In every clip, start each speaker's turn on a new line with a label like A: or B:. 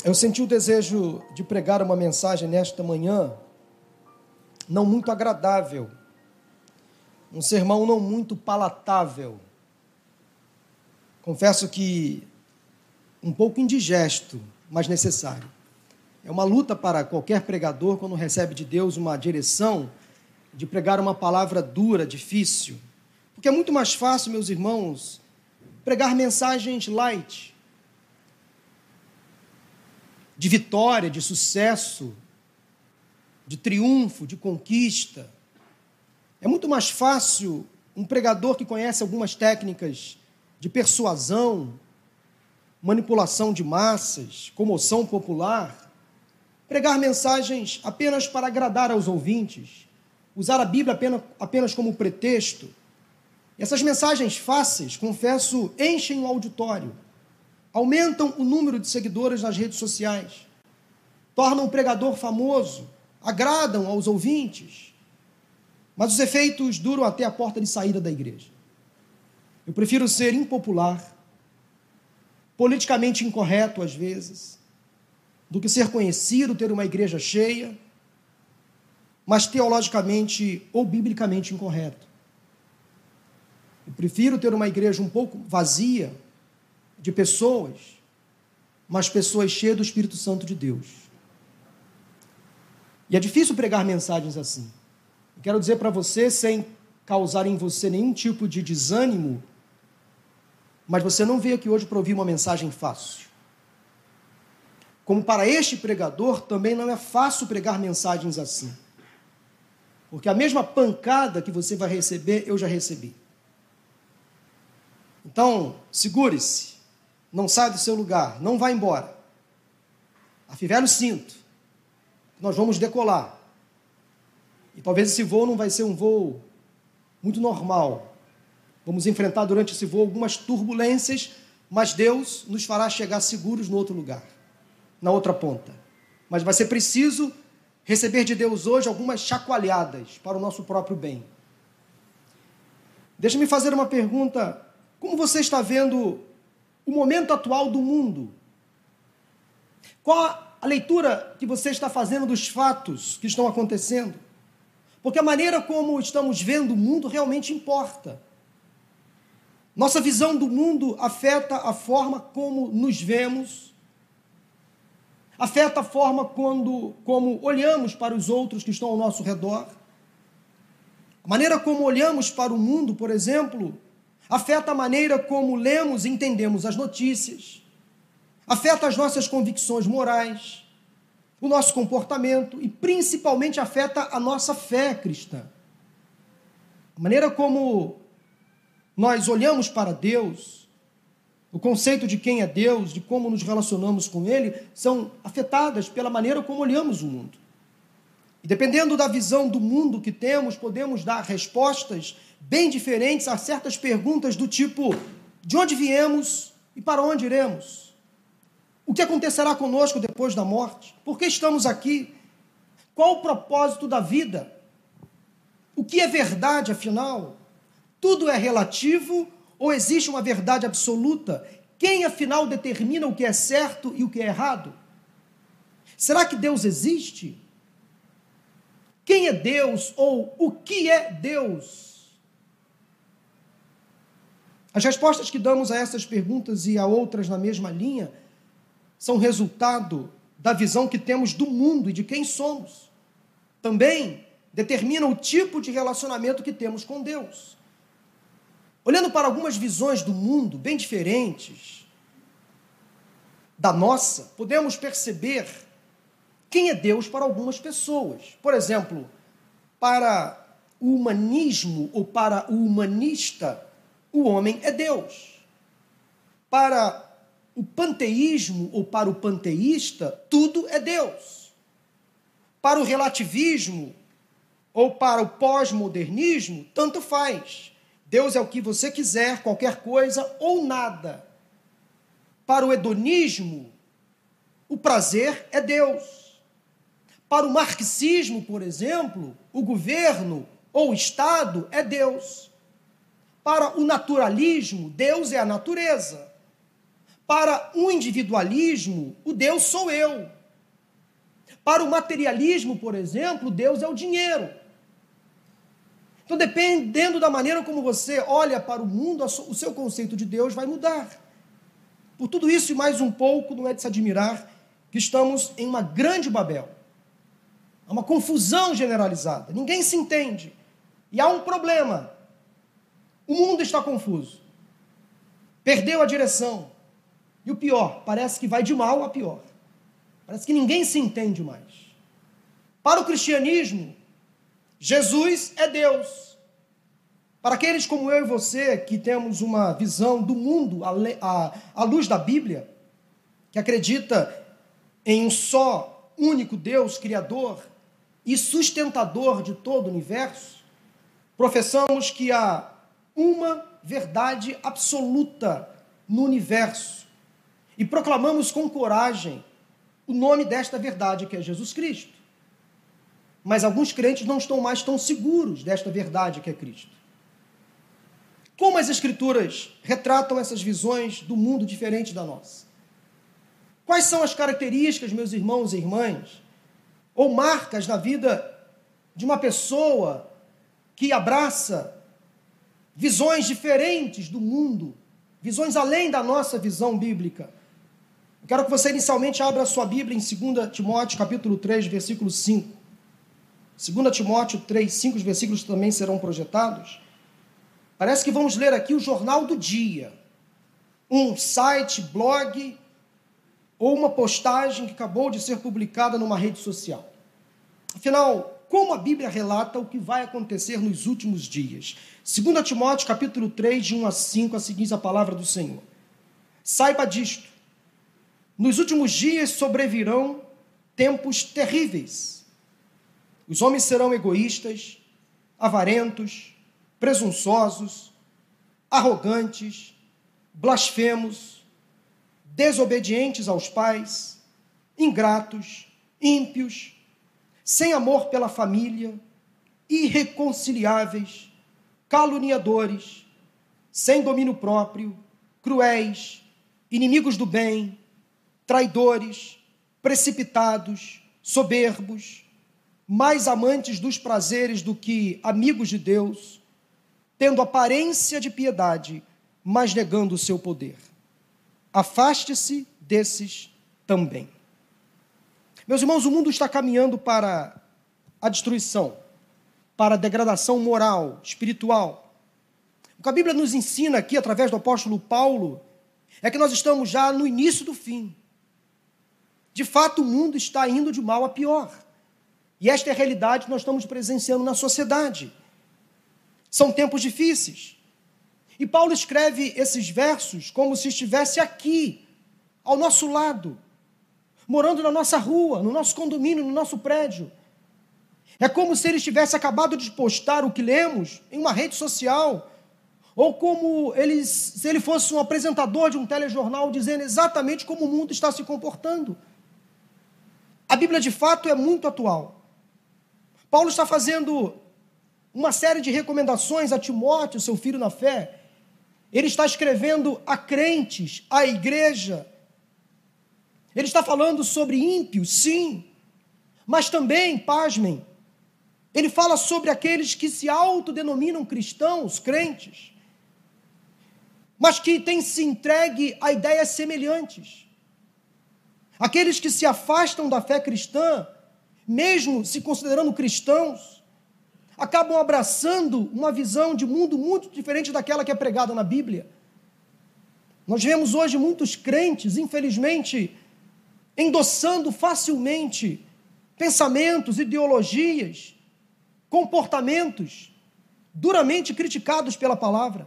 A: Eu senti o desejo de pregar uma mensagem nesta manhã, não muito agradável, um sermão não muito palatável. Confesso que um pouco indigesto, mas necessário. É uma luta para qualquer pregador, quando recebe de Deus uma direção, de pregar uma palavra dura, difícil. Porque é muito mais fácil, meus irmãos, pregar mensagens light, de vitória, de sucesso, de triunfo, de conquista. É muito mais fácil um pregador que conhece algumas técnicas de persuasão, manipulação de massas, comoção popular, pregar mensagens apenas para agradar aos ouvintes, usar a Bíblia apenas como pretexto. E essas mensagens fáceis, confesso, enchem o auditório, aumentam o número de seguidores nas redes sociais, tornam o pregador famoso, agradam aos ouvintes, mas os efeitos duram até a porta de saída da igreja. Eu prefiro ser impopular, politicamente incorreto às vezes, do que ser conhecido, ter uma igreja cheia, mas teologicamente ou biblicamente incorreto. Eu prefiro ter uma igreja um pouco vazia de pessoas, mas pessoas cheias do Espírito Santo de Deus. E é difícil pregar mensagens assim. Eu quero dizer para você, sem causar em você nenhum tipo de desânimo, mas você não veio aqui hoje para ouvir uma mensagem fácil. Como para este pregador, também não é fácil pregar mensagens assim. Porque a mesma pancada que você vai receber, eu já recebi. Então, segure-se, não saia do seu lugar, não vá embora. Afivele o cinto, nós vamos decolar. E talvez esse voo não vai ser um voo muito normal. Vamos enfrentar durante esse voo algumas turbulências, mas Deus nos fará chegar seguros no outro lugar, na outra ponta. Mas vai ser preciso receber de Deus hoje algumas chacoalhadas para o nosso próprio bem. Deixa-me fazer uma pergunta. Como você está vendo o momento atual do mundo? Qual a leitura que você está fazendo dos fatos que estão acontecendo? Porque a maneira como estamos vendo o mundo realmente importa. Nossa visão do mundo afeta a forma como nos vemos, afeta a forma como olhamos para os outros que estão ao nosso redor. A maneira como olhamos para o mundo, por exemplo, afeta a maneira como lemos e entendemos as notícias, afeta as nossas convicções morais, o nosso comportamento e, principalmente, afeta a nossa fé cristã. A maneira como nós olhamos para Deus, o conceito de quem é Deus, de como nos relacionamos com Ele, são afetadas pela maneira como olhamos o mundo. E dependendo da visão do mundo que temos, podemos dar respostas bem diferentes a certas perguntas do tipo: de onde viemos e para onde iremos? O que acontecerá conosco depois da morte? Por que estamos aqui? Qual o propósito da vida? O que é verdade, afinal? Tudo é relativo ou existe uma verdade absoluta? Quem, afinal, determina o que é certo e o que é errado? Será que Deus existe? Quem é Deus ou o que é Deus? As respostas que damos a essas perguntas e a outras na mesma linha são resultado da visão que temos do mundo e de quem somos. Também determinam o tipo de relacionamento que temos com Deus. Olhando para algumas visões do mundo bem diferentes da nossa, podemos perceber quem é Deus para algumas pessoas. Por exemplo, para o humanismo ou para o humanista, o homem é Deus. Para o panteísmo ou para o panteísta, tudo é Deus. Para o relativismo ou para o pós-modernismo, tanto faz. Deus é o que você quiser, qualquer coisa ou nada. Para o hedonismo, o prazer é Deus. Para o marxismo, por exemplo, o governo ou o Estado é Deus. Para o naturalismo, Deus é a natureza. Para o individualismo, o Deus sou eu. Para o materialismo, por exemplo, Deus é o dinheiro. Então, dependendo da maneira como você olha para o mundo, o seu conceito de Deus vai mudar. Por tudo isso e mais um pouco, não é de se admirar que estamos em uma grande Babel. Há uma confusão generalizada. Ninguém se entende. E há um problema. O mundo está confuso. Perdeu a direção. E o pior, parece que vai de mal a pior. Parece que ninguém se entende mais. Para o cristianismo, Jesus é Deus. Para aqueles como eu e você, que temos uma visão do mundo à luz da Bíblia, que acredita em um só, único Deus, Criador e sustentador de todo o universo, professamos que há uma verdade absoluta no universo e proclamamos com coragem o nome desta verdade, que é Jesus Cristo. Mas alguns crentes não estão mais tão seguros desta verdade que é Cristo. Como as Escrituras retratam essas visões do mundo diferente da nossa? Quais são as características, meus irmãos e irmãs, ou marcas na vida de uma pessoa que abraça visões diferentes do mundo, visões além da nossa visão bíblica? Eu quero que você inicialmente abra a sua Bíblia em 2 Timóteo, capítulo 3, versículo 5. 2 Timóteo 3, 5, os versículos também serão projetados. Parece que vamos ler aqui o Jornal do Dia, um site, blog, ou uma postagem que acabou de ser publicada numa rede social. Afinal, como a Bíblia relata o que vai acontecer nos últimos dias? 2 Timóteo, capítulo 3, de 1 a 5, a seguinte a palavra do Senhor. Saiba disto, nos últimos dias sobrevirão tempos terríveis. Os homens serão egoístas, avarentos, presunçosos, arrogantes, blasfemos, desobedientes aos pais, ingratos, ímpios, sem amor pela família, irreconciliáveis, caluniadores, sem domínio próprio, cruéis, inimigos do bem, traidores, precipitados, soberbos, mais amantes dos prazeres do que amigos de Deus, tendo aparência de piedade, mas negando o seu poder. Afaste-se desses também. Meus irmãos, o mundo está caminhando para a destruição, para a degradação moral, espiritual. O que a Bíblia nos ensina aqui, através do apóstolo Paulo, é que nós estamos já no início do fim. De fato, o mundo está indo de mal a pior. E esta é a realidade que nós estamos presenciando na sociedade. São tempos difíceis. E Paulo escreve esses versos como se estivesse aqui, ao nosso lado, morando na nossa rua, no nosso condomínio, no nosso prédio. É como se ele tivesse acabado de postar o que lemos em uma rede social, ou como se ele fosse um apresentador de um telejornal dizendo exatamente como o mundo está se comportando. A Bíblia, de fato, é muito atual. Paulo está fazendo uma série de recomendações a Timóteo, seu filho na fé. Ele está escrevendo a crentes, à igreja. Ele está falando sobre ímpios, sim, mas também, pasmem, ele fala sobre aqueles que se autodenominam cristãos, crentes, mas que têm se entregue a ideias semelhantes. Aqueles que se afastam da fé cristã, mesmo se considerando cristãos, acabam abraçando uma visão de mundo muito diferente daquela que é pregada na Bíblia. Nós vemos hoje muitos crentes, infelizmente, endossando facilmente pensamentos, ideologias, comportamentos duramente criticados pela palavra.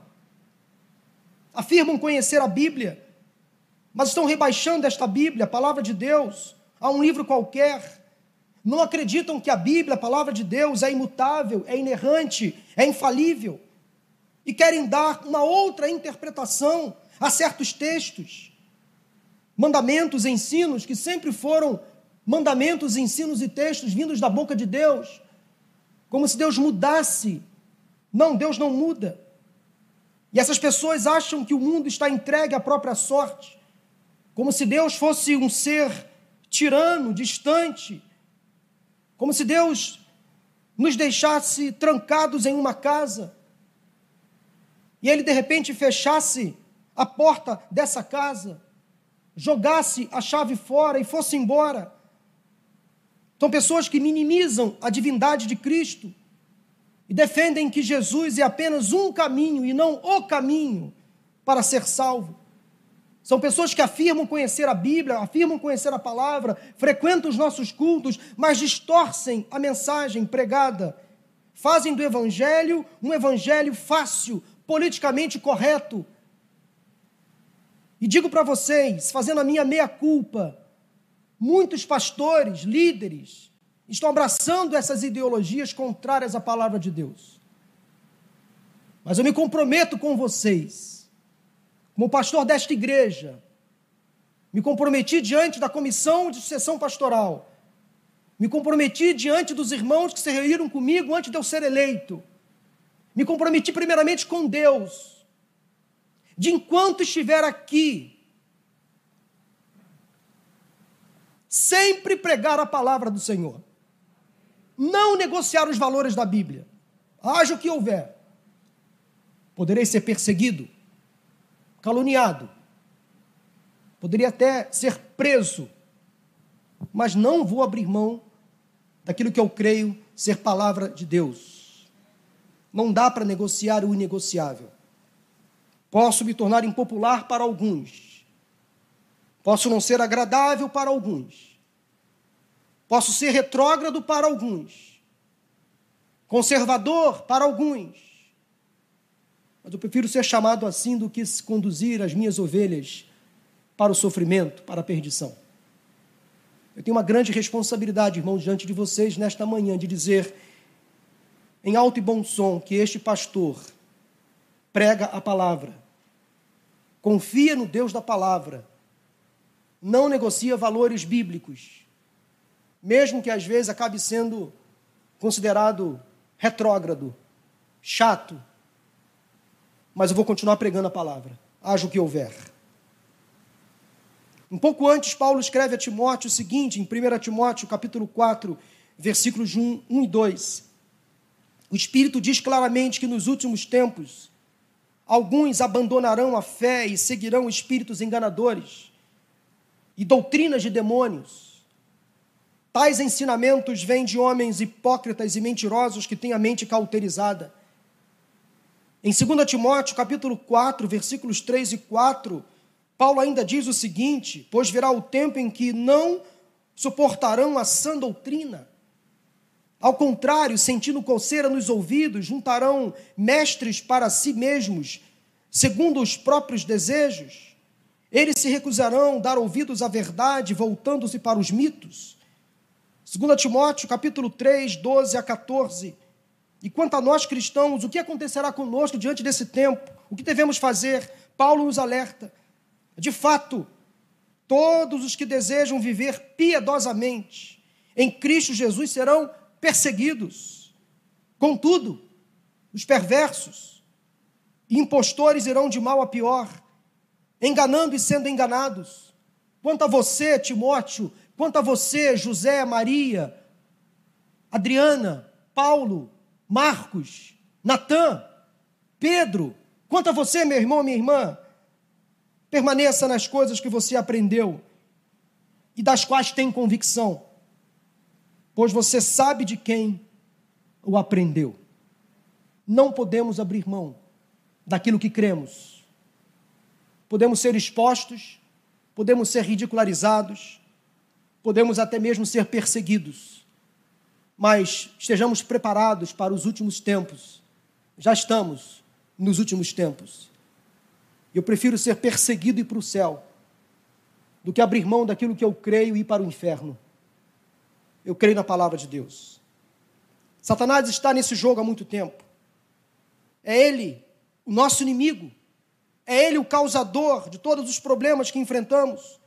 A: Afirmam conhecer a Bíblia, mas estão rebaixando esta Bíblia, a palavra de Deus, a um livro qualquer. Não acreditam que a Bíblia, a palavra de Deus, é imutável, é inerrante, é infalível. E querem dar uma outra interpretação a certos textos. Mandamentos, ensinos, que sempre foram mandamentos, ensinos e textos vindos da boca de Deus. Como se Deus mudasse. Não, Deus não muda. E essas pessoas acham que o mundo está entregue à própria sorte. como se Deus fosse um ser tirano, distante, como se Deus nos deixasse trancados em uma casa e Ele de repente fechasse a porta dessa casa, jogasse a chave fora e fosse embora. São pessoas que minimizam a divindade de Cristo e defendem que Jesus é apenas um caminho e não o caminho para ser salvo. São pessoas que afirmam conhecer a Bíblia, afirmam conhecer a palavra, frequentam os nossos cultos, mas distorcem a mensagem pregada. Fazem do Evangelho um evangelho fácil, politicamente correto. E digo para vocês, fazendo a minha meia-culpa, muitos pastores, líderes, estão abraçando essas ideologias contrárias à palavra de Deus. Mas eu me comprometo com vocês, como pastor desta igreja, me comprometi diante da comissão de sucessão pastoral, me comprometi diante dos irmãos que se reuniram comigo antes de eu ser eleito, me comprometi primeiramente com Deus, de enquanto estiver aqui, sempre pregar a palavra do Senhor, não negociar os valores da Bíblia, haja o que houver. Poderei ser perseguido, caluniado, poderia até ser preso, mas não vou abrir mão daquilo que eu creio ser palavra de Deus. Não dá para negociar o inegociável. Posso me tornar impopular para alguns, posso não ser agradável para alguns, posso ser retrógrado para alguns, conservador para alguns, mas eu prefiro ser chamado assim do que conduzir as minhas ovelhas para o sofrimento, para a perdição. Eu tenho uma grande responsabilidade, irmãos, diante de vocês nesta manhã, de dizer em alto e bom som que este pastor prega a palavra, confia no Deus da palavra, não negocia valores bíblicos, mesmo que às vezes acabe sendo considerado retrógrado, chato, mas eu vou continuar pregando a palavra, haja o que houver. Um pouco antes, Paulo escreve a Timóteo o seguinte, em 1 Timóteo, capítulo 4, versículos 1 e 2. O Espírito diz claramente que nos últimos tempos, alguns abandonarão a fé e seguirão espíritos enganadores e doutrinas de demônios. Tais ensinamentos vêm de homens hipócritas e mentirosos que têm a mente cauterizada. Em 2 Timóteo, capítulo 4, versículos 3 e 4, Paulo ainda diz o seguinte: pois virá o tempo em que não suportarão a sã doutrina. Ao contrário, sentindo coceira nos ouvidos, juntarão mestres para si mesmos, segundo os próprios desejos. Eles se recusarão a dar ouvidos à verdade, voltando-se para os mitos. 2 Timóteo, capítulo 3, 12 a 14. E quanto a nós cristãos, o que acontecerá conosco diante desse tempo? O que devemos fazer? Paulo nos alerta. De fato, todos os que desejam viver piedosamente em Cristo Jesus serão perseguidos. Contudo, os perversos e impostores irão de mal a pior, enganando e sendo enganados. Quanto a você, Timóteo, quanto a você, José, Maria, Adriana, Paulo, Marcos, Natã, Pedro, quanto a você, meu irmão, minha irmã, permaneça nas coisas que você aprendeu e das quais tem convicção, pois você sabe de quem o aprendeu. Não podemos abrir mão daquilo que cremos. Podemos ser expostos, podemos ser ridicularizados, podemos até mesmo ser perseguidos, mas estejamos preparados para os últimos tempos. Já estamos nos últimos tempos. Eu prefiro ser perseguido e ir para o céu do que abrir mão daquilo que eu creio e ir para o inferno. Eu creio na palavra de Deus. Satanás está nesse jogo há muito tempo. É ele o nosso inimigo. É ele o causador de todos os problemas que enfrentamos.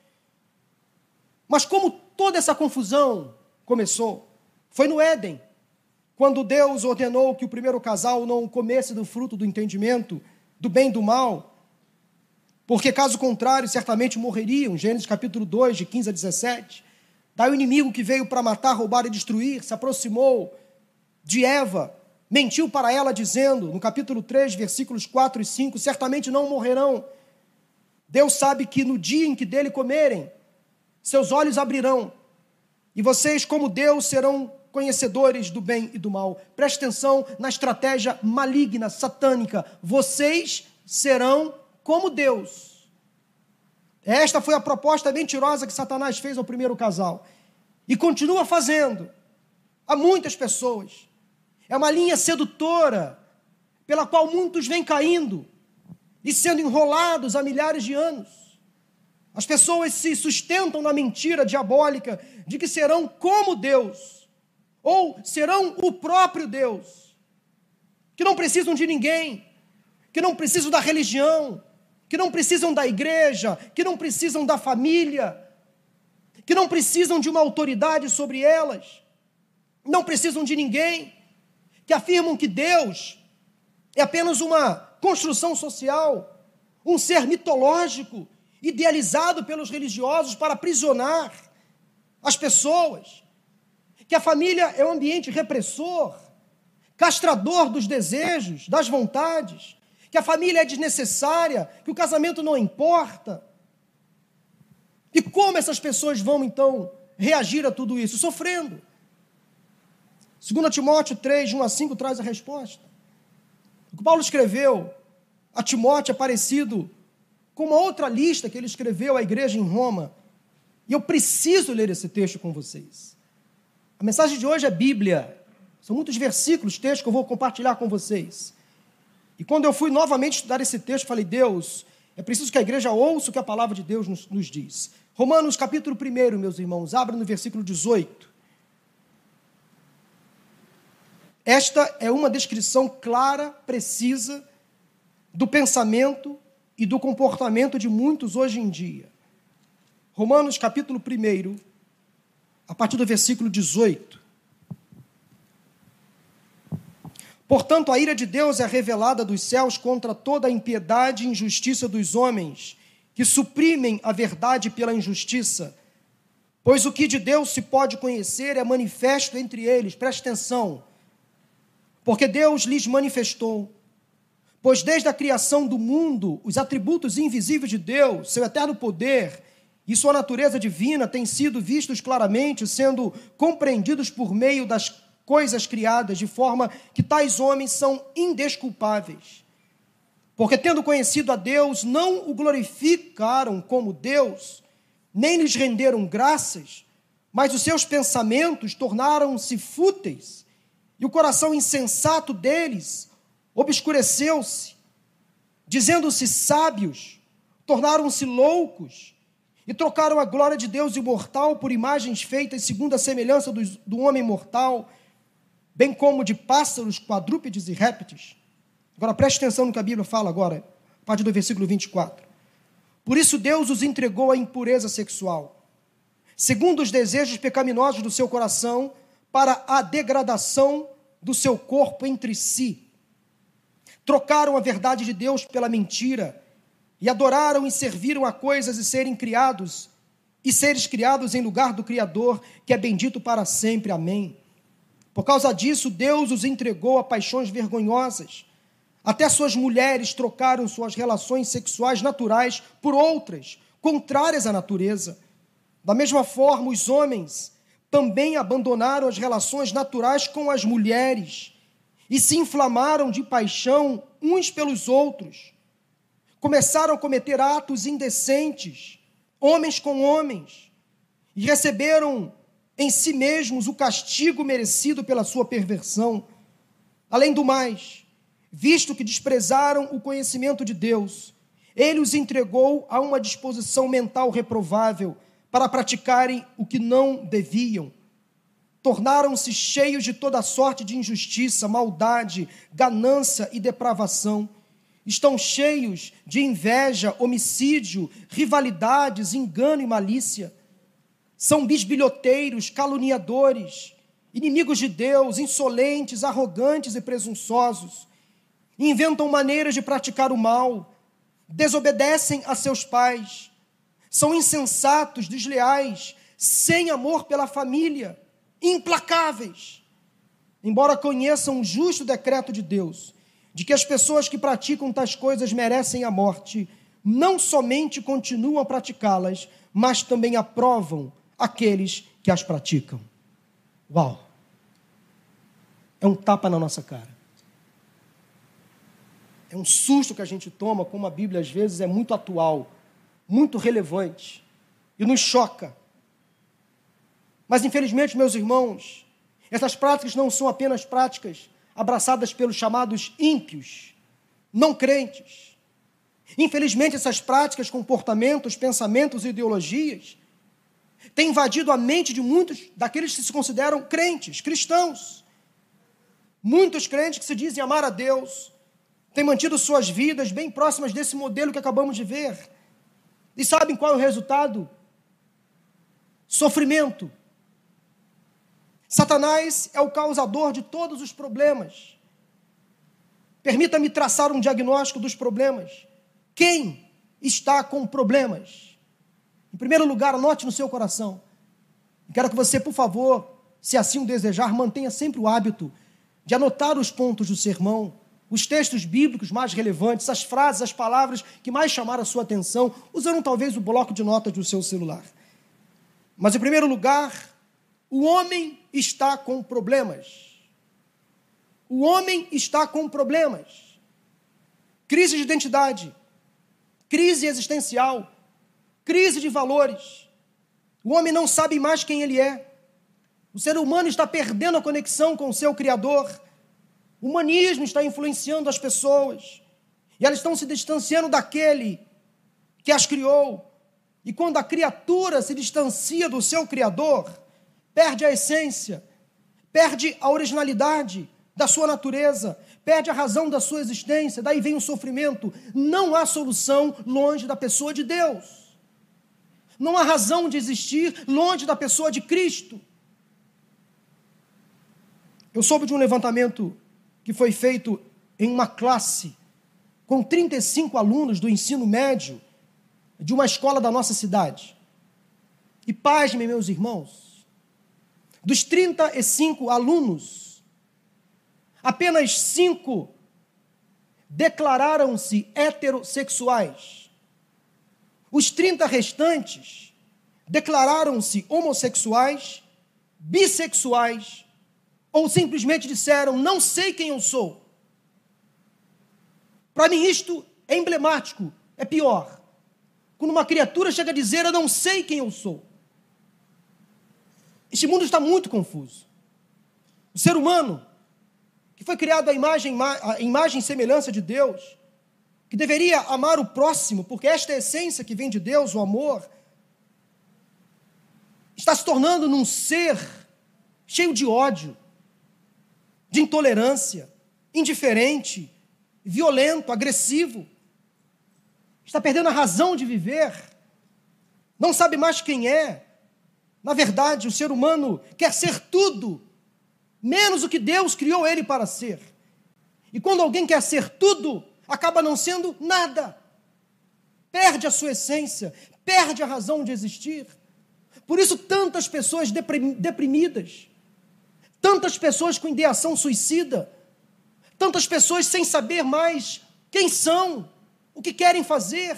A: Mas como toda essa confusão começou? Foi no Éden, quando Deus ordenou que o primeiro casal não comesse do fruto do entendimento, do bem e do mal. porque caso contrário, certamente morreriam. Gênesis capítulo 2, de 15 a 17. Daí o inimigo que veio para matar, roubar e destruir, se aproximou de Eva, mentiu para ela dizendo, no capítulo 3, versículos 4 e 5, certamente não morrerão. Deus sabe que no dia em que dele comerem, seus olhos abrirão, e vocês, como Deus, serão conhecedores do bem e do mal. Preste atenção na estratégia maligna, satânica. Vocês serão como Deus. Esta foi a proposta mentirosa que Satanás fez ao primeiro casal. E continua fazendo a muitas pessoas. É uma linha sedutora pela qual muitos vêm caindo e sendo enrolados há milhares de anos. As pessoas se sustentam na mentira diabólica de que serão como Deus, ou serão o próprio Deus, que não precisam de ninguém, que não precisam da religião, que não precisam da igreja, que não precisam da família, que não precisam de uma autoridade sobre elas, não precisam de ninguém, que afirmam que Deus é apenas uma construção social, um ser mitológico, idealizado pelos religiosos para aprisionar as pessoas, que a família é um ambiente repressor, castrador dos desejos, das vontades, que a família é desnecessária, que o casamento não importa. E como essas pessoas vão, então, reagir a tudo isso? Sofrendo. 2 Timóteo 3, de 1 a 5, traz a resposta. O que Paulo escreveu a Timóteo é parecido com uma outra lista que ele escreveu à igreja em Roma. E eu preciso ler esse texto com vocês. A mensagem de hoje é Bíblia. São muitos versículos, textos que eu vou compartilhar com vocês. E quando eu fui novamente estudar esse texto, falei, Deus, é preciso que a igreja ouça o que a palavra de Deus nos diz. Romanos capítulo 1, meus irmãos, abra no versículo 18. Esta é uma descrição clara, precisa, do pensamento e do comportamento de muitos hoje em dia. Romanos capítulo 1, a partir do versículo 18. Portanto, a ira de Deus é revelada dos céus contra toda a impiedade e injustiça dos homens, que suprimem a verdade pela injustiça. Pois o que de Deus se pode conhecer é manifesto entre eles. Preste atenção. Porque Deus lhes manifestou. Pois desde a criação do mundo, os atributos invisíveis de Deus, seu eterno poder e sua natureza divina têm sido vistos claramente, sendo compreendidos por meio das coisas criadas, de forma que tais homens são indesculpáveis. Porque, tendo conhecido a Deus, não o glorificaram como Deus, nem lhes renderam graças, mas os seus pensamentos tornaram-se fúteis, e o coração insensato deles obscureceu-se. Dizendo-se sábios, tornaram-se loucos, e trocaram a glória de Deus imortal por imagens feitas segundo a semelhança do homem mortal, bem como de pássaros, quadrúpedes e répteis. Agora preste atenção no que a Bíblia fala agora, a partir do versículo 24. Por isso Deus os entregou à impureza sexual, segundo os desejos pecaminosos do seu coração, para a degradação do seu corpo entre si. Trocaram a verdade de Deus pela mentira, e adoraram e serviram a coisas e seres criados em lugar do Criador, que é bendito para sempre. Amém. Por causa disso, Deus os entregou a paixões vergonhosas. Até suas mulheres trocaram suas relações sexuais naturais por outras, contrárias à natureza. Da mesma forma, os homens também abandonaram as relações naturais com as mulheres e se inflamaram de paixão uns pelos outros. Começaram a cometer atos indecentes, homens com homens, e receberam em si mesmos o castigo merecido pela sua perversão. Além do mais, visto que desprezaram o conhecimento de Deus, ele os entregou a uma disposição mental reprovável para praticarem o que não deviam. Tornaram-se cheios de toda sorte de injustiça, maldade, ganância e depravação. Estão cheios de inveja, homicídio, rivalidades, engano e malícia. São bisbilhoteiros, caluniadores, inimigos de Deus, insolentes, arrogantes e presunçosos. Inventam maneiras de praticar o mal. desobedecem a seus pais, são insensatos, desleais, sem amor pela família, implacáveis. Embora conheçam o justo decreto de Deus, de que as pessoas que praticam tais coisas merecem a morte, não somente continuam a praticá-las, mas também aprovam aqueles que as praticam. Uau! É um tapa na nossa cara. É um susto que a gente toma, como a Bíblia às vezes é muito atual, muito relevante, e nos choca. Mas infelizmente, meus irmãos, essas práticas não são apenas práticas abraçadas pelos chamados ímpios, não crentes. Infelizmente, essas práticas, comportamentos, pensamentos e ideologias têm invadido a mente de muitos daqueles que se consideram crentes, cristãos. Muitos crentes que se dizem amar a Deus têm mantido suas vidas bem próximas desse modelo que acabamos de ver. E sabem qual é o resultado? Sofrimento. Satanás é o causador de todos os problemas. Permita-me traçar um diagnóstico dos problemas. Quem está com problemas? Em primeiro lugar, anote no seu coração. Quero que você, por favor, se assim o desejar, mantenha sempre o hábito de anotar os pontos do sermão, os textos bíblicos mais relevantes, as frases, as palavras que mais chamaram a sua atenção, usando talvez o bloco de notas do seu celular. Mas, em primeiro lugar, o homem está com problemas. O homem está com problemas. Crise de identidade, crise existencial, crise de valores. O homem não sabe mais quem ele é. O ser humano está perdendo a conexão com o seu Criador. O humanismo está influenciando as pessoas. E elas estão se distanciando daquele que as criou. E quando a criatura se distancia do seu Criador, perde a essência, perde a originalidade da sua natureza, perde a razão da sua existência, daí vem o sofrimento. Não há solução longe da pessoa de Deus. Não há razão de existir longe da pessoa de Cristo. Eu soube de um levantamento que foi feito em uma classe com 35 alunos do ensino médio de uma escola da nossa cidade. E pasmem, meus irmãos, dos 35 alunos, apenas 5 declararam-se heterossexuais. Os 30 restantes declararam-se homossexuais, bissexuais, ou simplesmente disseram, não sei quem eu sou. Para mim isto é emblemático, é pior. Quando uma criatura chega a dizer, eu não sei quem eu sou. Este mundo está muito confuso. O ser humano, que foi criado à imagem e semelhança de Deus, que deveria amar o próximo, porque esta é a essência que vem de Deus, o amor, está se tornando num ser cheio de ódio, de intolerância, indiferente, violento, agressivo. Está perdendo a razão de viver, não sabe mais quem é. Na verdade, o ser humano quer ser tudo, menos o que Deus criou ele para ser. E quando alguém quer ser tudo, acaba não sendo nada. Perde a sua essência, perde a razão de existir. Por isso, tantas pessoas deprimidas, tantas pessoas com ideação suicida, tantas pessoas sem saber mais quem são, o que querem fazer.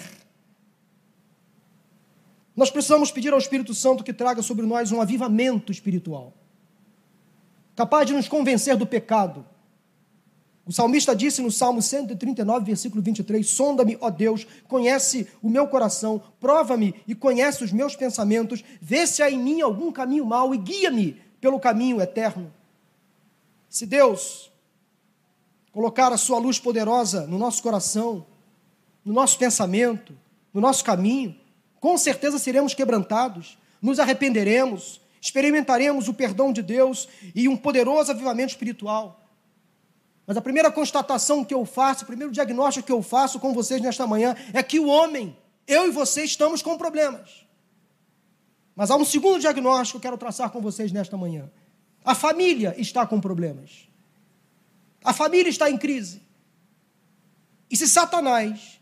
A: Nós precisamos pedir ao Espírito Santo que traga sobre nós um avivamento espiritual, capaz de nos convencer do pecado. O salmista disse no Salmo 139, versículo 23, sonda-me, ó Deus, conhece o meu coração, prova-me e conhece os meus pensamentos, vê se há em mim algum caminho mau e guia-me pelo caminho eterno. Se Deus colocar a sua luz poderosa no nosso coração, no nosso pensamento, no nosso caminho, com certeza seremos quebrantados, nos arrependeremos, experimentaremos o perdão de Deus e um poderoso avivamento espiritual. Mas a primeira constatação que eu faço, o primeiro diagnóstico que eu faço com vocês nesta manhã é que o homem, eu e você, estamos com problemas. Mas há um segundo diagnóstico que eu quero traçar com vocês nesta manhã. A família está com problemas. A família está em crise. E se Satanás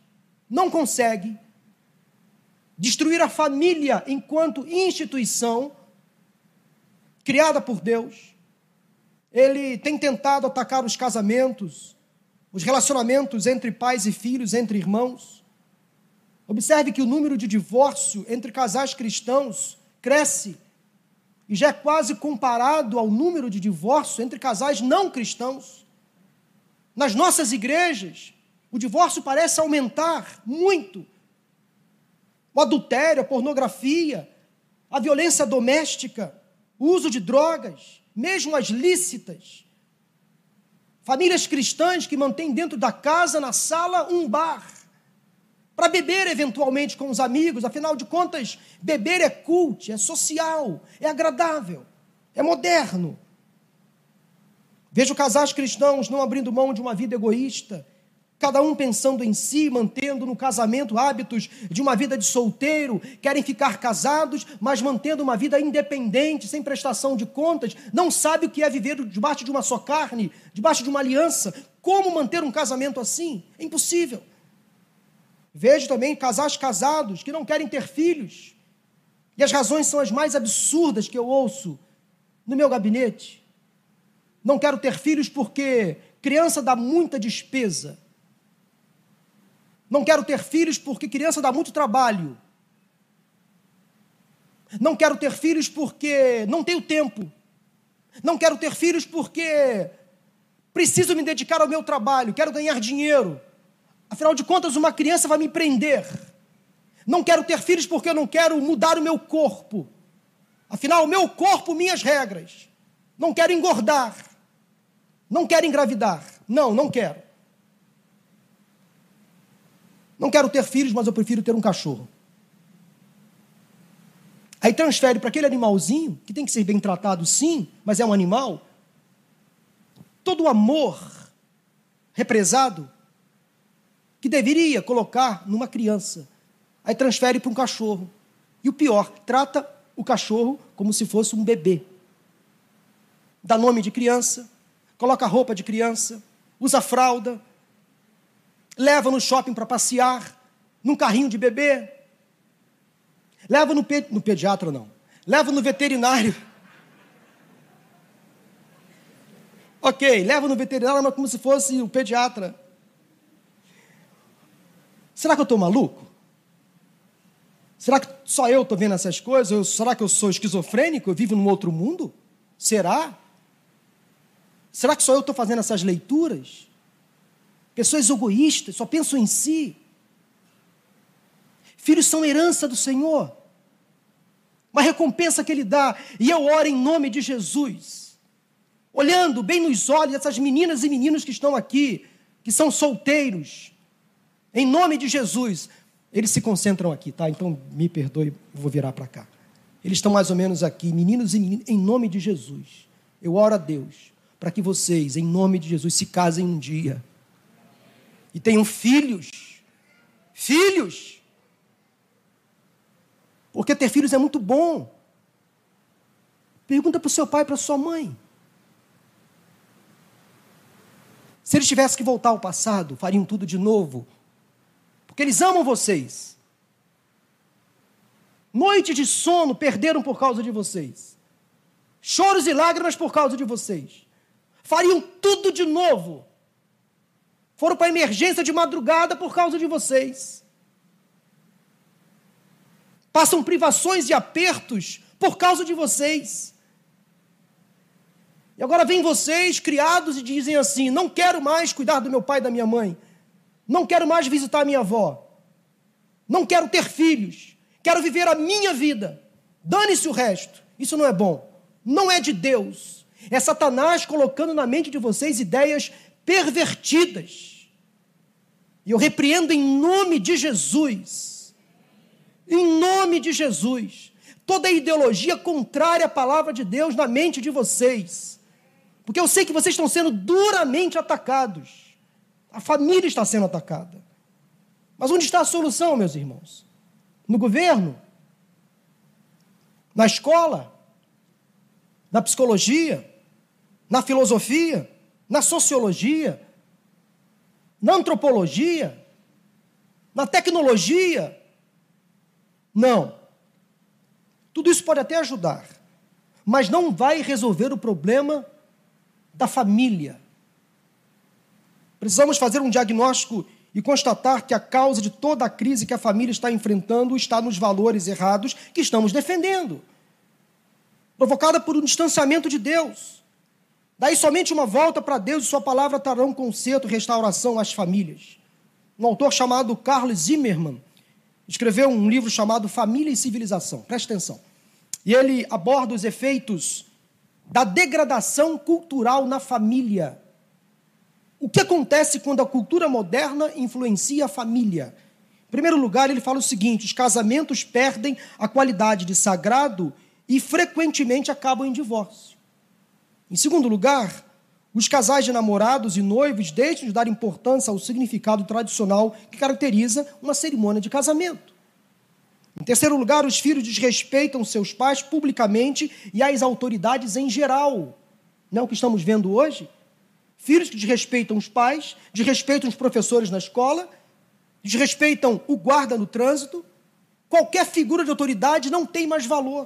A: não consegue destruir a família enquanto instituição criada por Deus. Ele tem tentado atacar os casamentos, os relacionamentos entre pais e filhos, entre irmãos. Observe que o número de divórcio entre casais cristãos cresce e já é quase comparado ao número de divórcio entre casais não cristãos. Nas nossas igrejas, o divórcio parece aumentar muito. O adultério, a pornografia, a violência doméstica, o uso de drogas, mesmo as lícitas. Famílias cristãs que mantêm dentro da casa, na sala, um bar, para beber eventualmente com os amigos. Afinal de contas, beber é cult, é social, é agradável, é moderno. Vejo casais cristãos não abrindo mão de uma vida egoísta, cada um pensando em si, mantendo no casamento hábitos de uma vida de solteiro, querem ficar casados, mas mantendo uma vida independente, sem prestação de contas, não sabe o que é viver debaixo de uma só carne, debaixo de uma aliança. Como manter um casamento assim? É impossível. Vejo também casais casados que não querem ter filhos, e as razões são as mais absurdas que eu ouço no meu gabinete. Não quero ter filhos porque criança dá muita despesa. Não quero ter filhos porque criança dá muito trabalho. Não quero ter filhos porque não tenho tempo. Não quero ter filhos porque preciso me dedicar ao meu trabalho, quero ganhar dinheiro. Afinal de contas, uma criança vai me prender. Não quero ter filhos porque eu não quero mudar o meu corpo. Afinal, o meu corpo, minhas regras. Não quero engordar. Não quero engravidar. Não quero. Não quero ter filhos, mas eu prefiro ter um cachorro. Aí transfere para aquele animalzinho, que tem que ser bem tratado sim, mas é um animal, todo o amor represado que deveria colocar numa criança. Aí transfere para um cachorro. E o pior, trata o cachorro como se fosse um bebê. Dá nome de criança, coloca roupa de criança, usa fralda, leva no shopping para passear, num carrinho de bebê, leva no pediatra não, leva no veterinário. Ok, leva no veterinário, mas como se fosse o pediatra. Será que eu estou maluco? Será que só eu estou vendo essas coisas? Será que eu sou esquizofrênico? Eu vivo num outro mundo? Será? Será que só eu estou fazendo essas leituras? Pessoas egoístas, só pensam em si. Filhos são herança do Senhor, uma recompensa que Ele dá. E eu oro em nome de Jesus, olhando bem nos olhos dessas meninas e meninos que estão aqui, que são solteiros, em nome de Jesus. Eles se concentram aqui, tá? Então me perdoe, vou virar para cá. Eles estão mais ou menos aqui, meninos e meninas, em nome de Jesus. Eu oro a Deus para que vocês, em nome de Jesus, se casem um dia e tenham filhos. Filhos! Porque ter filhos é muito bom. Pergunta para o seu pai e para a sua mãe. Se eles tivessem que voltar ao passado, fariam tudo de novo. Porque eles amam vocês. Noites de sono perderam por causa de vocês. Choros e lágrimas por causa de vocês. Fariam tudo de novo. Foram para a emergência de madrugada por causa de vocês. Passam privações e apertos por causa de vocês. E agora vêm vocês, criados, e dizem assim: não quero mais cuidar do meu pai e da minha mãe. Não quero mais visitar a minha avó. Não quero ter filhos. Quero viver a minha vida. Dane-se o resto. Isso não é bom. Não é de Deus. É Satanás colocando na mente de vocês ideias pervertidas. E eu repreendo em nome de Jesus. Em nome de Jesus. Toda ideologia contrária à palavra de Deus na mente de vocês. Porque eu sei que vocês estão sendo duramente atacados. A família está sendo atacada. Mas onde está a solução, meus irmãos? No governo? Na escola? Na psicologia? Na filosofia? Na sociologia? Na antropologia? na tecnologia. Não. Tudo isso pode até ajudar, mas não vai resolver o problema da família. Precisamos fazer um diagnóstico e constatar que a causa de toda a crise que a família está enfrentando está nos valores errados que estamos defendendo, provocada por um distanciamento de Deus. Daí somente uma volta para Deus e sua palavra trarão conserto e restauração às famílias. Um autor chamado Carl Zimmermann escreveu um livro chamado Família e Civilização. Preste atenção. E ele aborda os efeitos da degradação cultural na família. O que acontece quando a cultura moderna influencia a família? Em primeiro lugar, ele fala o seguinte: os casamentos perdem a qualidade de sagrado e frequentemente acabam em divórcio. Em segundo lugar, os casais de namorados e noivos deixam de dar importância ao significado tradicional que caracteriza uma cerimônia de casamento. Em terceiro lugar, os filhos desrespeitam seus pais publicamente e as autoridades em geral. Não é o que estamos vendo hoje? Filhos que desrespeitam os pais, desrespeitam os professores na escola, desrespeitam o guarda no trânsito. Qualquer figura de autoridade não tem mais valor.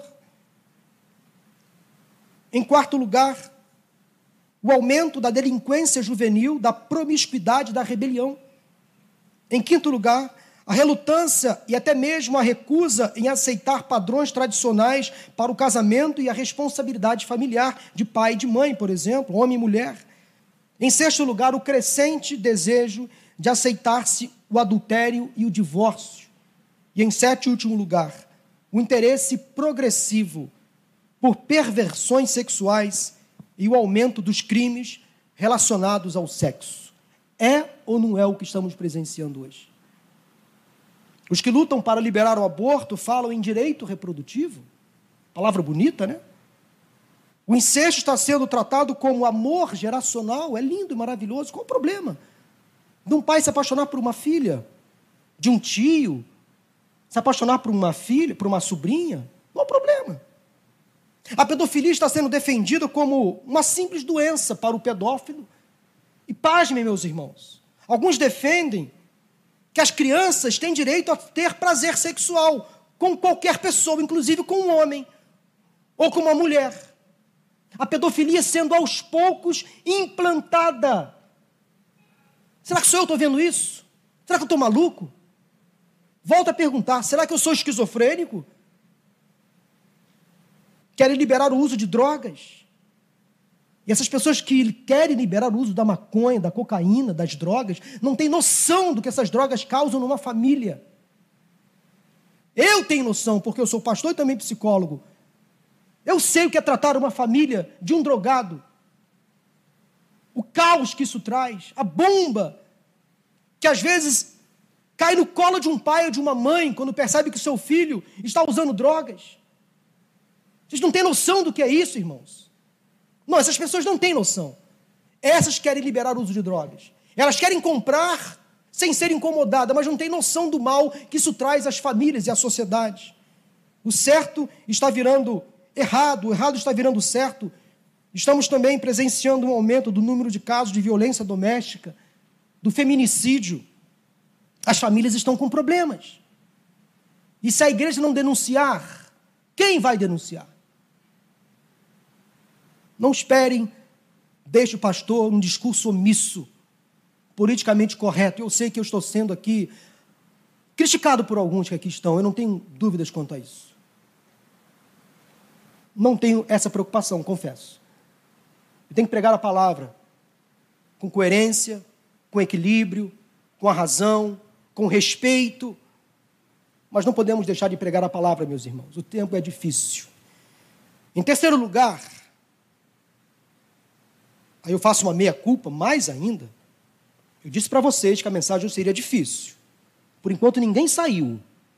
A: Em quarto lugar, o aumento da delinquência juvenil, da promiscuidade, da rebelião. Em quinto lugar, a relutância e até mesmo a recusa em aceitar padrões tradicionais para o casamento e a responsabilidade familiar de pai e de mãe, por exemplo, homem e mulher. Em sexto lugar, o crescente desejo de aceitar-se o adultério e o divórcio. E em sétimo e último lugar, o interesse progressivo por perversões sexuais e o aumento dos crimes relacionados ao sexo. É ou não é o que estamos presenciando hoje? Os que lutam para liberar o aborto falam em direito reprodutivo. Palavra bonita, né? O incesto está sendo tratado como amor geracional. É lindo e maravilhoso. Qual o problema? De um pai se apaixonar por uma filha, de um tio, se apaixonar por uma filha, por uma sobrinha. Qual o problema? A pedofilia está sendo defendida como uma simples doença para o pedófilo. E pasmem, meus irmãos, alguns defendem que as crianças têm direito a ter prazer sexual com qualquer pessoa, inclusive com um homem ou com uma mulher. A pedofilia sendo aos poucos implantada. Será que só eu estou vendo isso? Será que eu estou maluco? Volto a perguntar, será que eu sou esquizofrênico? Querem liberar o uso de drogas. E essas pessoas que querem liberar o uso da maconha, da cocaína, das drogas, não têm noção do que essas drogas causam numa família. Eu tenho noção, porque eu sou pastor e também psicólogo. Eu sei o que é tratar uma família de um drogado. O caos que isso traz, a bomba que às vezes cai no colo de um pai ou de uma mãe quando percebe que o seu filho está usando drogas. Vocês não têm noção do que é isso, irmãos? Não, essas pessoas não têm noção. Essas querem liberar o uso de drogas. Elas querem comprar sem ser incomodadas, mas não têm noção do mal que isso traz às famílias e à sociedade. O certo está virando errado, o errado está virando certo. Estamos também presenciando um aumento do número de casos de violência doméstica, do feminicídio. As famílias estão com problemas. E se a igreja não denunciar, quem vai denunciar? Não esperem, deixe o pastor um discurso omisso, politicamente correto. Eu sei que eu estou sendo aqui criticado por alguns que aqui estão, eu não tenho dúvidas quanto a isso. Não tenho essa preocupação, confesso. Eu tenho que pregar a palavra com coerência, com equilíbrio, com a razão, com respeito, mas não podemos deixar de pregar a palavra, meus irmãos. O tempo é difícil. Em terceiro lugar, aí eu faço uma meia-culpa, mais ainda. Eu disse para vocês que a mensagem seria difícil. Por enquanto ninguém saiu.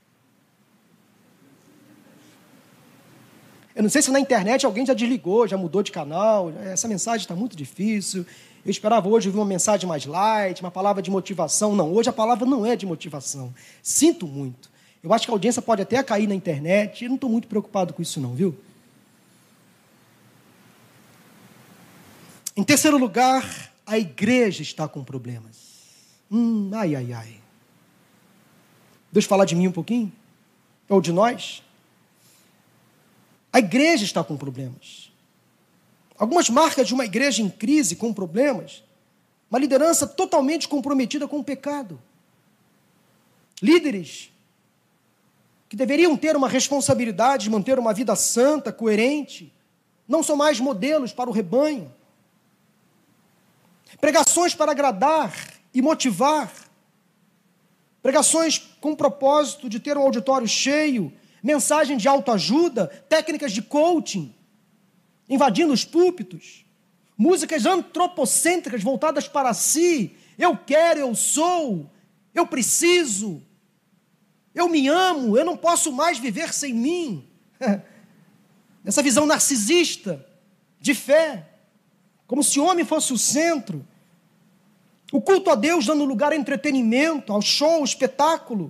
A: Eu não sei se na internet alguém já desligou, já mudou de canal. Essa mensagem está muito difícil. Eu esperava hoje ouvir uma mensagem mais light, uma palavra de motivação. Não, hoje a palavra não é de motivação. Sinto muito. Eu acho que a audiência pode até cair na internet. Eu não estou muito preocupado com isso não, viu? Em terceiro lugar, a igreja está com problemas. Ai. Deixa eu falar de mim um pouquinho, ou de nós. A igreja está com problemas. Algumas marcas de uma igreja em crise, com problemas, uma liderança totalmente comprometida com o pecado. Líderes que deveriam ter uma responsabilidade de manter uma vida santa, coerente, não são mais modelos para o rebanho. Pregações para agradar e motivar, pregações com o propósito de ter um auditório cheio, mensagem de autoajuda, técnicas de coaching, invadindo os púlpitos, músicas antropocêntricas voltadas para si, eu quero, eu sou, eu preciso, eu me amo, eu não posso mais viver sem mim. Essa visão narcisista de fé, como se o homem fosse o centro. O culto a Deus dando lugar ao entretenimento, ao show, ao espetáculo.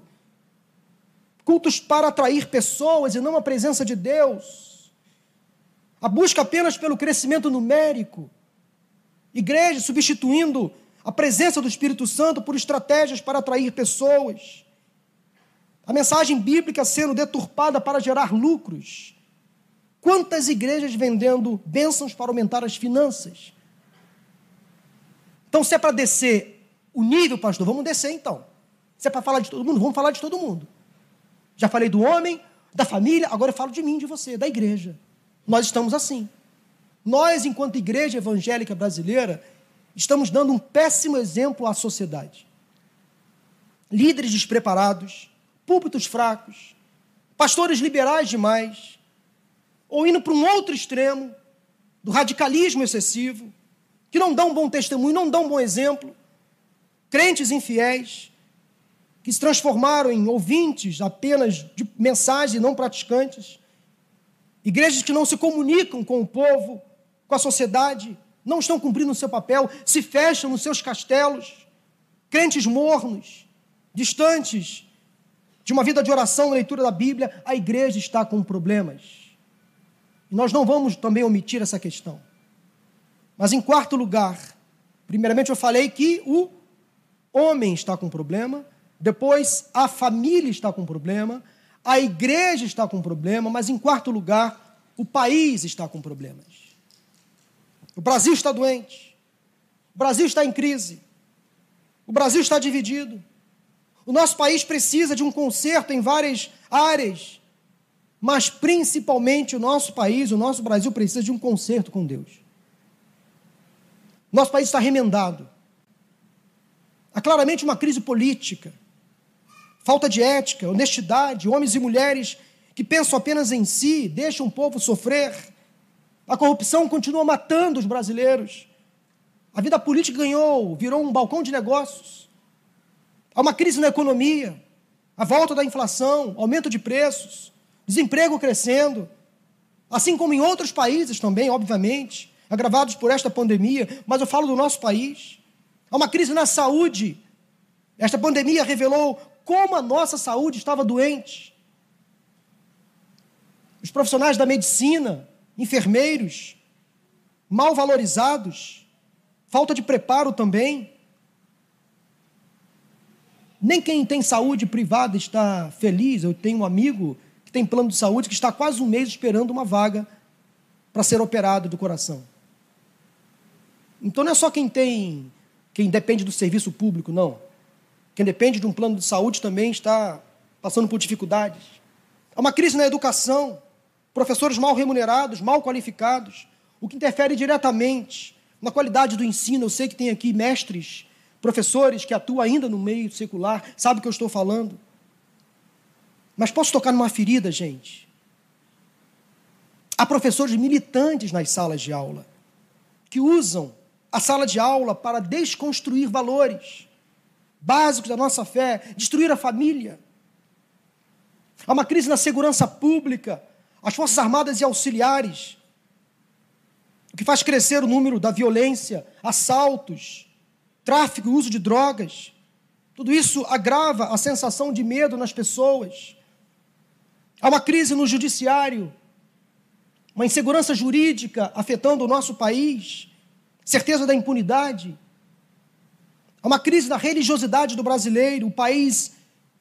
A: Cultos para atrair pessoas e não a presença de Deus. A busca apenas pelo crescimento numérico. Igreja substituindo a presença do Espírito Santo por estratégias para atrair pessoas. A mensagem bíblica sendo deturpada para gerar lucros. Quantas igrejas vendendo bênçãos para aumentar as finanças? Então, se é para descer o nível, pastor, vamos descer então. Se é para falar de todo mundo, vamos falar de todo mundo. Já falei do homem, da família, agora eu falo de mim, de você, da igreja. Nós estamos assim. Nós, enquanto igreja evangélica brasileira, estamos dando um péssimo exemplo à sociedade. Líderes despreparados, púlpitos fracos, pastores liberais demais, ou indo para um outro extremo, do radicalismo excessivo, que não dão um bom testemunho, não dão um bom exemplo, crentes infiéis, que se transformaram em ouvintes apenas de mensagem, não praticantes, igrejas que não se comunicam com o povo, com a sociedade, não estão cumprindo o seu papel, se fecham nos seus castelos, crentes mornos, distantes de uma vida de oração, leitura da Bíblia. A igreja está com problemas. E nós não vamos também omitir essa questão. Mas em quarto lugar, primeiramente eu falei que o homem está com problema, depois a família está com problema, a igreja está com problema, mas em quarto lugar, o país está com problemas. O Brasil está doente, o Brasil está em crise, o Brasil está dividido. O nosso país precisa de um conserto em várias áreas, mas principalmente o nosso país, o nosso Brasil precisa de um conserto com Deus. Nosso país está remendado. Há claramente uma crise política, falta de ética, honestidade, homens e mulheres que pensam apenas em si, deixam o povo sofrer. A corrupção continua matando os brasileiros. A vida política virou um balcão de negócios. Há uma crise na economia, a volta da inflação, aumento de preços, desemprego crescendo, assim como em outros países também, obviamente, agravados por esta pandemia, mas eu falo do nosso país. Há uma crise na saúde. Esta pandemia revelou como a nossa saúde estava doente. Os profissionais da medicina, enfermeiros, mal valorizados, falta de preparo também. Nem quem tem saúde privada está feliz. Eu tenho um amigo que tem plano de saúde que está quase um mês esperando uma vaga para ser operado do coração. Então não é só quem depende do serviço público, não. Quem depende de um plano de saúde também está passando por dificuldades. Há uma crise na educação, professores mal remunerados, mal qualificados, o que interfere diretamente na qualidade do ensino. Eu sei que tem aqui mestres, professores que atuam ainda no meio secular, sabem o que eu estou falando. Mas posso tocar numa ferida, gente? Há professores militantes nas salas de aula, que usam a sala de aula para desconstruir valores básicos da nossa fé, destruir a família. Há uma crise na segurança pública, as Forças Armadas e Auxiliares, o que faz crescer o número da violência, assaltos, tráfico e uso de drogas. Tudo isso agrava a sensação de medo nas pessoas. Há uma crise no judiciário, uma insegurança jurídica afetando o nosso país, certeza da impunidade. Há uma crise da religiosidade do brasileiro, o país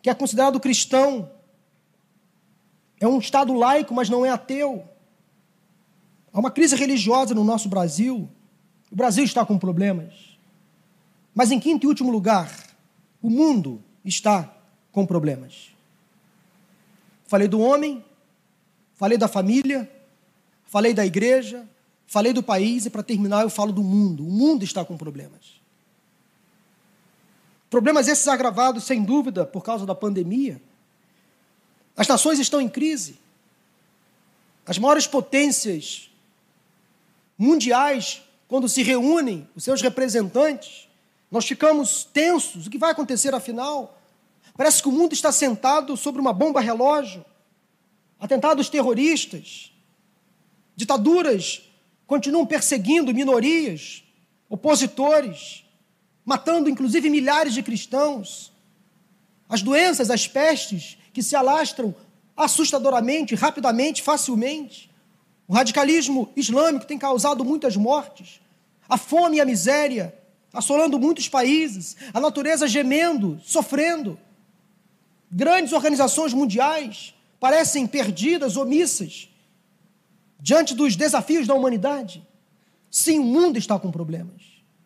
A: que é considerado cristão, é um Estado laico, mas não é ateu. Há uma crise religiosa no nosso Brasil. O Brasil está com problemas. Mas em quinto e último lugar, o mundo está com problemas. Falei do homem, falei da família, falei da igreja, falei do país e, para terminar, eu falo do mundo. O mundo está com problemas. Problemas esses agravados, sem dúvida, por causa da pandemia. As nações estão em crise. As maiores potências mundiais, quando se reúnem, os seus representantes, nós ficamos tensos. O que vai acontecer, afinal? Parece que o mundo está sentado sobre uma bomba relógio. Atentados terroristas, ditaduras continuam perseguindo minorias, opositores, matando inclusive milhares de cristãos. As doenças, as pestes, que se alastram assustadoramente, rapidamente, facilmente. O radicalismo islâmico tem causado muitas mortes. A fome e a miséria assolando muitos países. A natureza gemendo, sofrendo. Grandes organizações mundiais parecem perdidas, omissas, diante dos desafios da humanidade. Sim, o mundo está com problemas.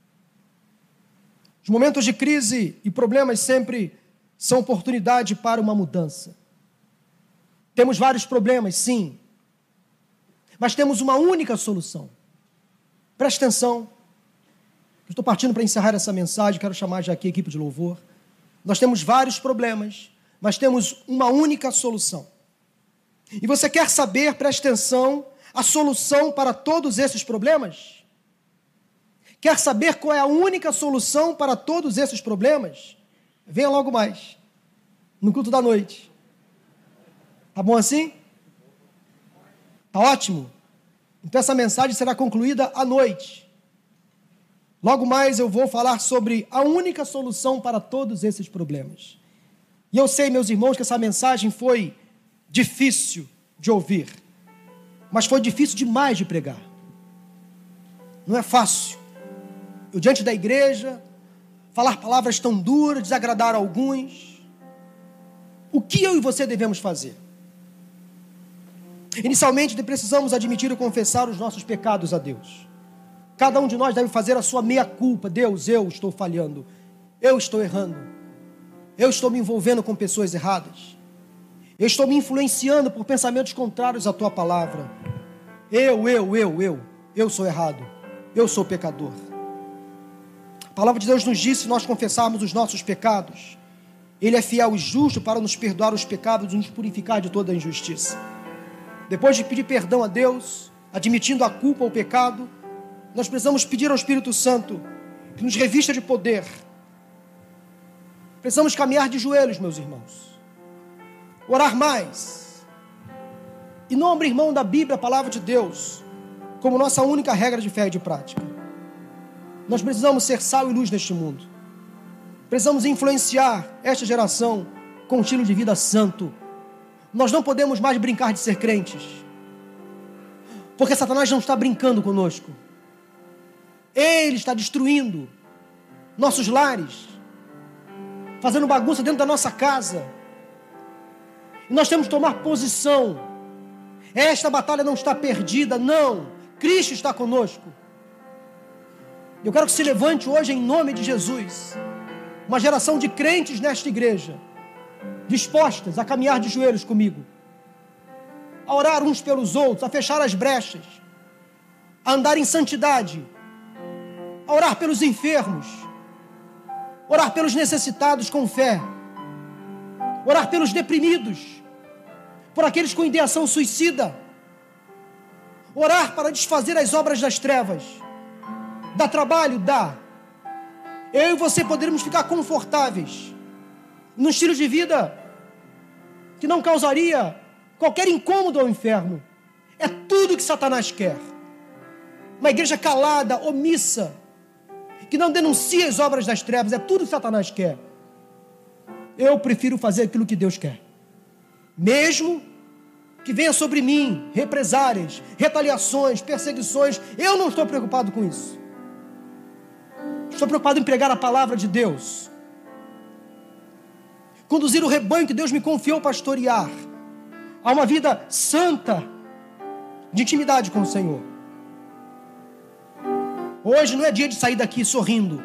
A: Os momentos de crise e problemas sempre são oportunidade para uma mudança. Temos vários problemas, sim, mas temos uma única solução. Preste atenção. Eu estou partindo para encerrar essa mensagem, quero chamar já aqui a equipe de louvor. Nós temos vários problemas, mas temos uma única solução. E você quer saber, preste atenção, a solução para todos esses problemas? Quer saber qual é a única solução para todos esses problemas? Venha logo mais, no culto da noite. Tá bom assim? Tá ótimo? Então essa mensagem será concluída à noite. Logo mais eu vou falar sobre a única solução para todos esses problemas. E eu sei, meus irmãos, que essa mensagem foi difícil de ouvir, mas foi difícil demais de pregar. Não é fácil. Eu, diante da igreja, falar palavras tão duras, desagradar a alguns. O que eu e você devemos fazer? Inicialmente, precisamos admitir e confessar os nossos pecados a Deus. Cada um de nós deve fazer a sua meia-culpa. Deus, eu estou falhando. Eu estou errando. Eu estou me envolvendo com pessoas erradas. Eu estou me influenciando por pensamentos contrários à tua palavra. Eu sou errado. Eu sou pecador. A palavra de Deus nos diz, se nós confessarmos os nossos pecados, Ele é fiel e justo para nos perdoar os pecados e nos purificar de toda a injustiça. Depois de pedir perdão a Deus, admitindo a culpa ou o pecado, nós precisamos pedir ao Espírito Santo que nos revista de poder. Precisamos caminhar de joelhos, meus irmãos. Orar mais. E não abrir mão da Bíblia, a palavra de Deus, como nossa única regra de fé e de prática. Nós precisamos ser sal e luz neste mundo. Precisamos influenciar esta geração com um estilo de vida santo. Nós não podemos mais brincar de ser crentes, porque Satanás não está brincando conosco. Ele está destruindo nossos lares, fazendo bagunça dentro da nossa casa. E nós temos que tomar posição. Esta batalha não está perdida, não. Cristo está conosco. Eu quero que se levante hoje, em nome de Jesus, uma geração de crentes nesta igreja, dispostas a caminhar de joelhos comigo, a orar uns pelos outros, a fechar as brechas, a andar em santidade, a orar pelos enfermos, orar pelos necessitados com fé, orar pelos deprimidos, por aqueles com ideação suicida, orar para desfazer as obras das trevas. Dá trabalho? Dá. Eu e você poderemos ficar confortáveis num estilo de vida que não causaria qualquer incômodo ao inferno. É tudo que Satanás quer. Uma igreja calada, omissa, que não denuncia as obras das trevas. É tudo que Satanás quer. Eu prefiro fazer aquilo que Deus quer. Mesmo que venha sobre mim represálias, retaliações, perseguições, eu não estou preocupado com isso. Estou preocupado em pregar a palavra de Deus. conduzir o rebanho que Deus me confiou pastorear a uma vida santa de intimidade com o Senhor. Hoje não é dia de sair daqui sorrindo.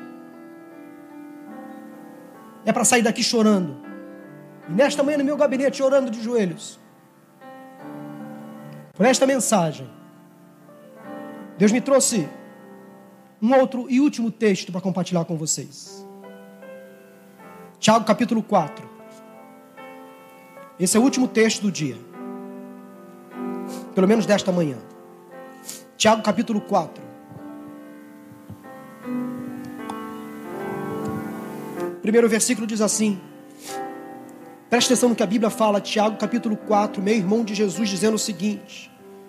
A: É para sair daqui chorando. E nesta manhã no meu gabinete, chorando de joelhos, por esta mensagem, Deus me trouxe um outro e último texto para compartilhar com vocês. Tiago capítulo 4. Esse é o último texto do dia. Pelo menos desta manhã. Tiago capítulo 4. Primeiro versículo diz assim. Presta atenção no que a Bíblia fala. Tiago capítulo 4. Meu irmão de Jesus dizendo o seguinte: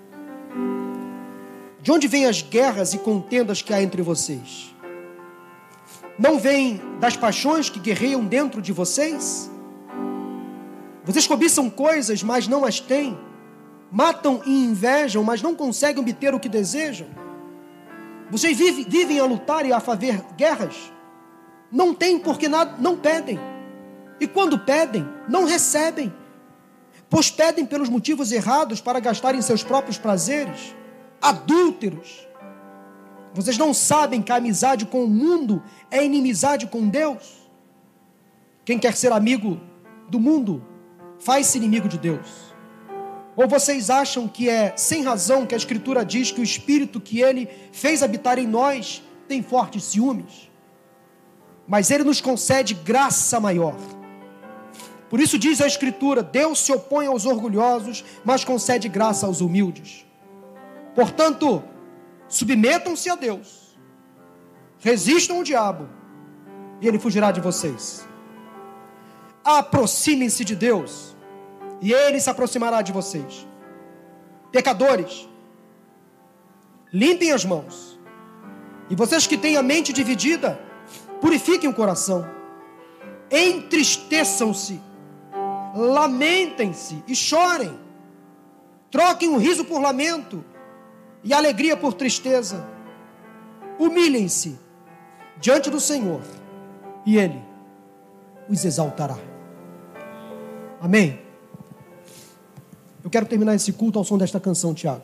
A: de onde vêm as guerras e contendas que há entre vocês? Não vêm das paixões que guerreiam dentro de vocês? Vocês cobiçam coisas, mas não as têm. Matam e invejam, mas não conseguem obter o que desejam. Vocês vivem a lutar e a fazer guerras. Não têm porque não pedem. E quando pedem, não recebem. Pois pedem pelos motivos errados para gastarem seus próprios prazeres. Adúlteros. Vocês não sabem que a amizade com o mundo é inimizade com Deus? Quem quer ser amigo do mundo, faz-se inimigo de Deus. Ou vocês acham que é sem razão que a Escritura diz que o Espírito que Ele fez habitar em nós tem fortes ciúmes? Mas Ele nos concede graça maior. Por isso diz a Escritura: Deus se opõe aos orgulhosos, mas concede graça aos humildes. Portanto, submetam-se a Deus, resistam ao diabo, e ele fugirá de vocês. Aproximem-se de Deus, e ele se aproximará de vocês. Pecadores, limpem as mãos, e vocês que têm a mente dividida, purifiquem o coração. Entristeçam-se, lamentem-se e chorem. Troquem o riso por lamento e a alegria por tristeza. Humilhem-se diante do Senhor, e Ele os exaltará. Amém? Eu quero terminar esse culto ao som desta canção, Tiago.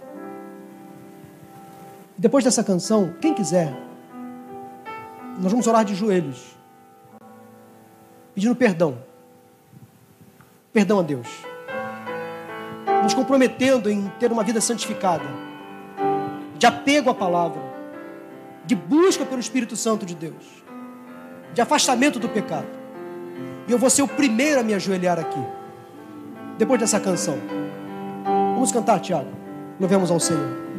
A: Depois dessa canção, quem quiser, nós vamos orar de joelhos, pedindo perdão. Perdão a Deus. Nos comprometendo em ter uma vida santificada, de apego à palavra, de busca pelo Espírito Santo de Deus, de afastamento do pecado. E eu vou ser o primeiro a me ajoelhar aqui, depois dessa canção. Vamos cantar, Tiago. Louvemos ao Senhor.